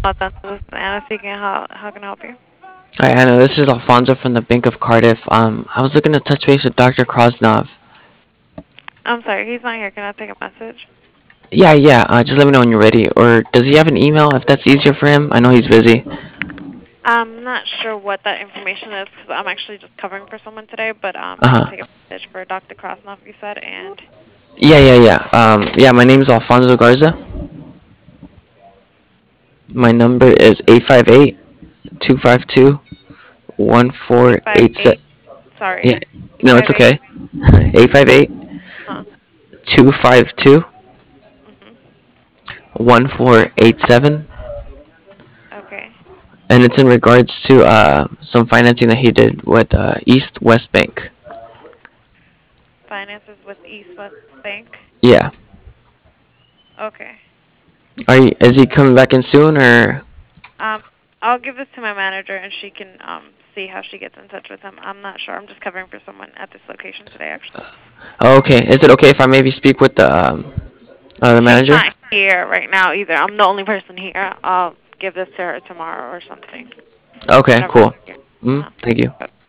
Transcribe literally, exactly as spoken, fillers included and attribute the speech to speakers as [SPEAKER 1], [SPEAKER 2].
[SPEAKER 1] Hold on, this is Anna speaking. How how can I help you?
[SPEAKER 2] Hi, Anna. This is Alfonso from the Bank of Cardiff. Um, I was looking to touch base with Doctor Krosnov.
[SPEAKER 1] I'm sorry, he's not here. Can I take a message?
[SPEAKER 2] Yeah, yeah. Uh, just let me know when you're ready. Or does he have an email if that's easier for him? I know he's busy.
[SPEAKER 1] I'm not sure what that information is because I'm actually just covering for someone today. But um,
[SPEAKER 2] Uh
[SPEAKER 1] I can
[SPEAKER 2] huh.
[SPEAKER 1] take a message for Doctor Krasnov. You said, and
[SPEAKER 2] Yeah, yeah, yeah. Um, yeah. My name's Alfonso Garza. My number is eight five eight two five two one
[SPEAKER 1] eight
[SPEAKER 2] four
[SPEAKER 1] five
[SPEAKER 2] eight
[SPEAKER 1] eight.
[SPEAKER 2] seven. Yeah.
[SPEAKER 1] Sorry, eight
[SPEAKER 2] No,
[SPEAKER 1] five
[SPEAKER 2] it's
[SPEAKER 1] eight.
[SPEAKER 2] okay. eight five eight
[SPEAKER 1] Huh.
[SPEAKER 2] two five two
[SPEAKER 1] Mhm.
[SPEAKER 2] one four eight seven.
[SPEAKER 1] Okay.
[SPEAKER 2] And it's in regards to uh, some financing that he did with uh, East West Bank.
[SPEAKER 1] Finances with East West Bank.
[SPEAKER 2] Yeah.
[SPEAKER 1] Okay.
[SPEAKER 2] Are you, is he coming back in soon or?
[SPEAKER 1] Um, I'll give this to my manager, and she can um see how she gets in touch with him. I'm not sure. I'm just covering for someone at this location today, actually.
[SPEAKER 2] Oh, okay. Is it okay if I maybe speak with the um, uh, the
[SPEAKER 1] She's
[SPEAKER 2] manager?
[SPEAKER 1] not here right now either. I'm the only person here. I'll give this to her tomorrow or something.
[SPEAKER 2] Okay,
[SPEAKER 1] Whenever
[SPEAKER 2] cool.
[SPEAKER 1] she's here.
[SPEAKER 2] Mm,
[SPEAKER 1] Uh-huh.
[SPEAKER 2] thank you.